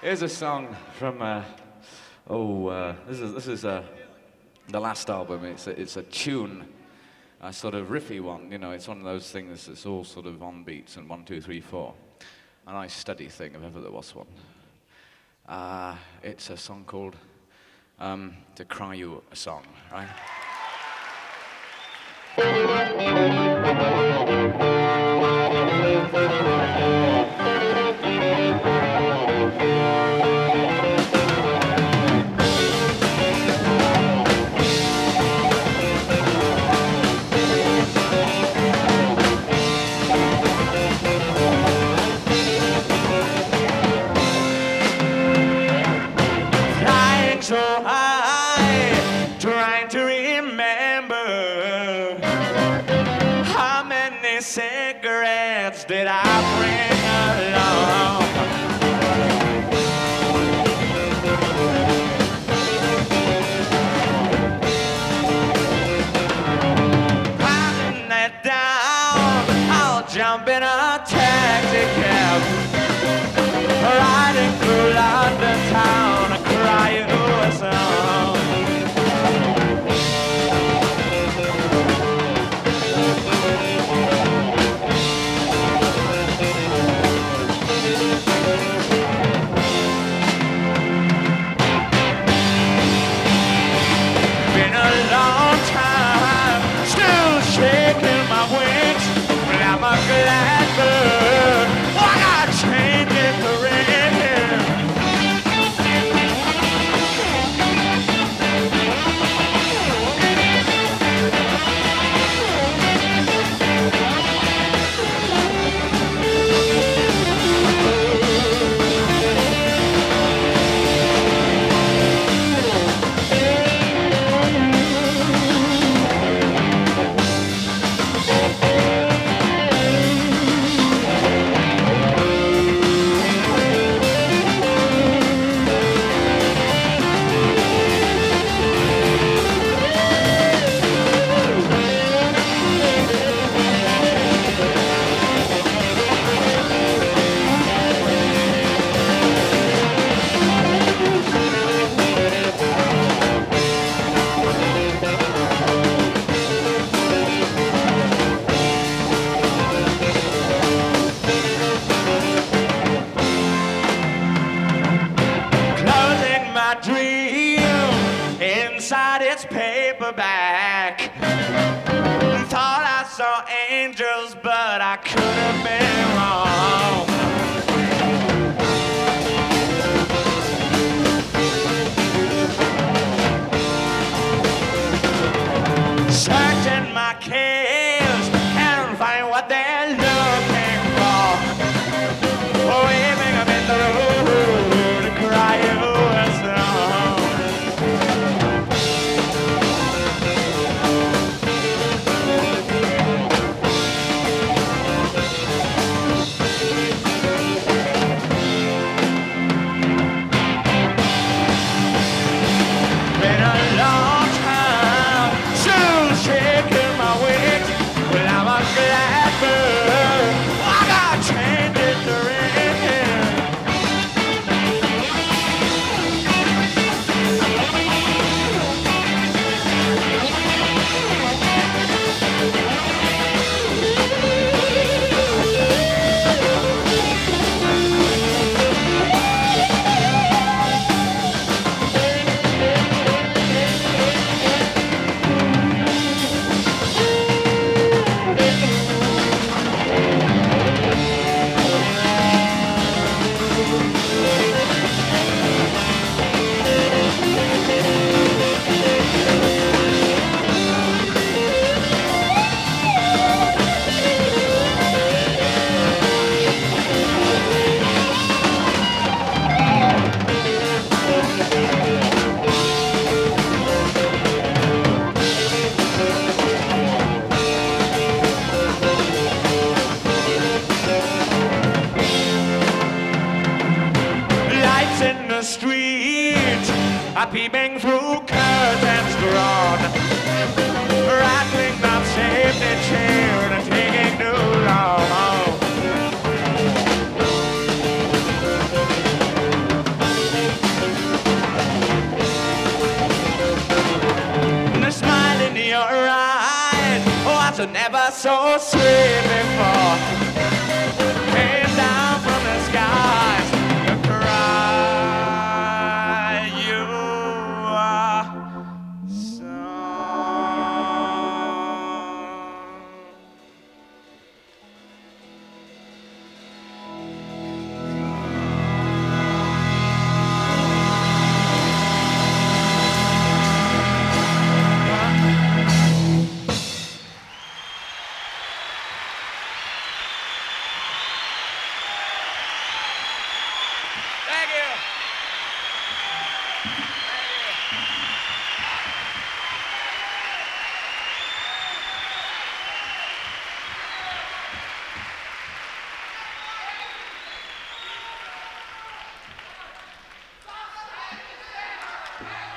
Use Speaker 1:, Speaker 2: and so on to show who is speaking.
Speaker 1: Here's a song from this is the last album. It's a tune, a sort of riffy one. You know, it's one of those things that's all sort of on beats and 1, 2, 3, 4. A nice steady thing if ever there was one. It's a song called "To Cry You a Song," right? So high, trying to remember how many cigarettes did I bring along. Riding that down, I'll jump in a taxi cab, riding through London town, crying a song. Been a long time, still shaking my wings, but I'm a glad bird. Why not change it for rain? Inside its paperback, thought I saw angels, but I could have been wrong. Searching my case and find what they're looking for, waving them in the road to cry you a song. Peeping through curtains drawn, rattling that safety chair and taking too long. was so sweet before. Came down from the skies to cry. You are so. Thank you. Thank you.